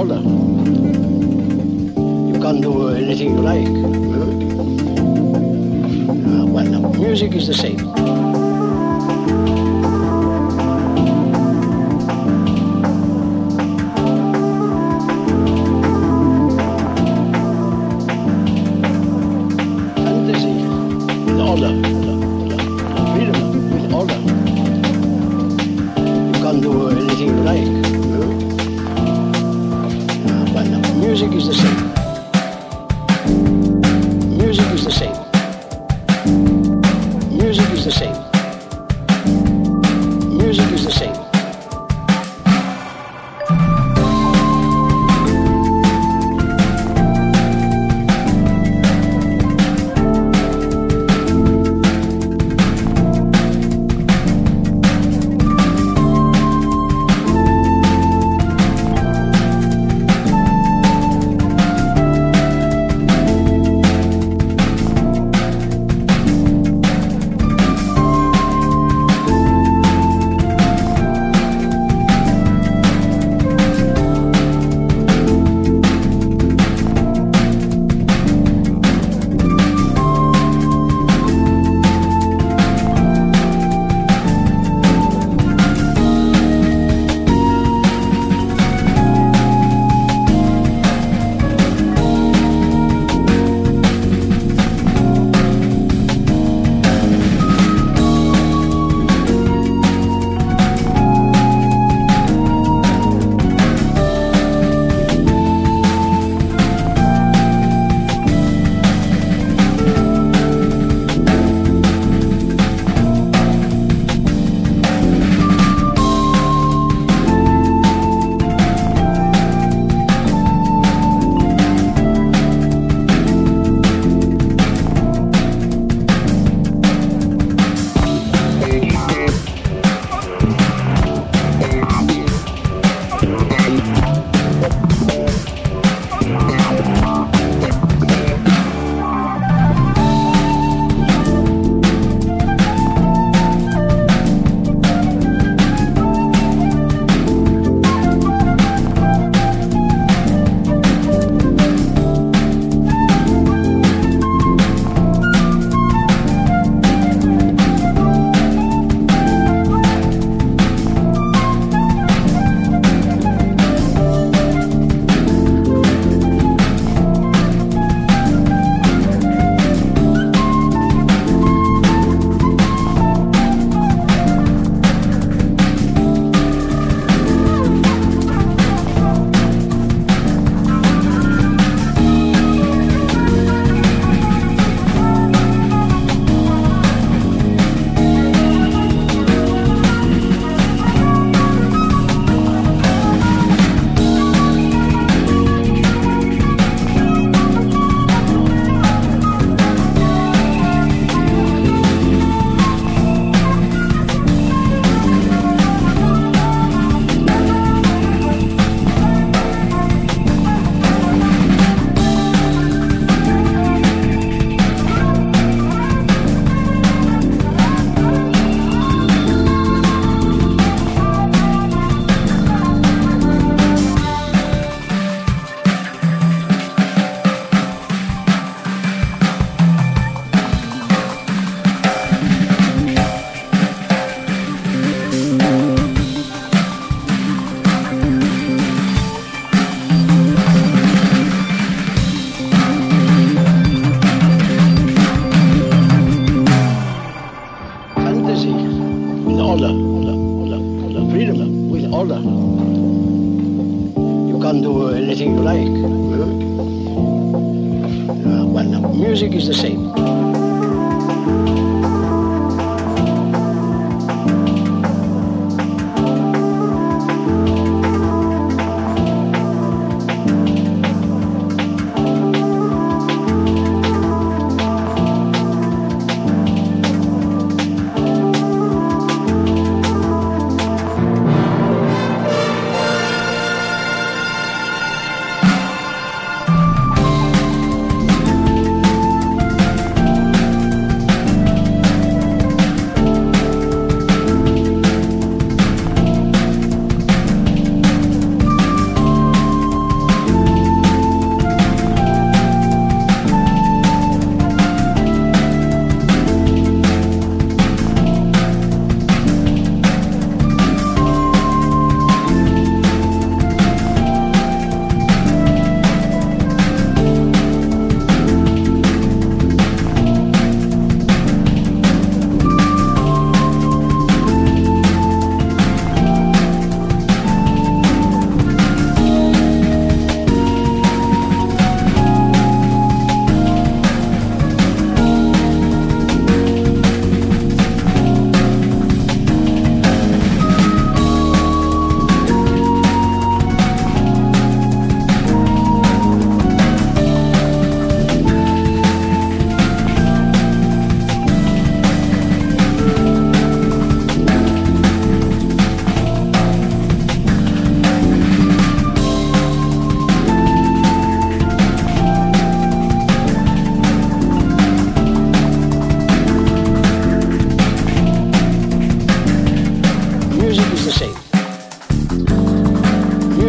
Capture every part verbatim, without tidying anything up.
order. You can do anything you like. Uh, well, now, music is the same. Music is the same. Music is the same. Music is the same. Music is the same. Anything you like. Uh, well, now, music is the same.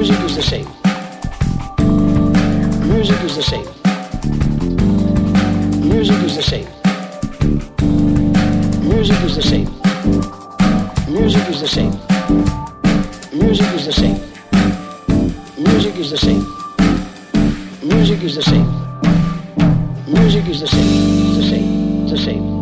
Music is the same. Music is the same. Music is the same. Music is the same. Music is the same. Music is the same. Music is the same. Music is the same. Music is the same. It's the same. It's the same.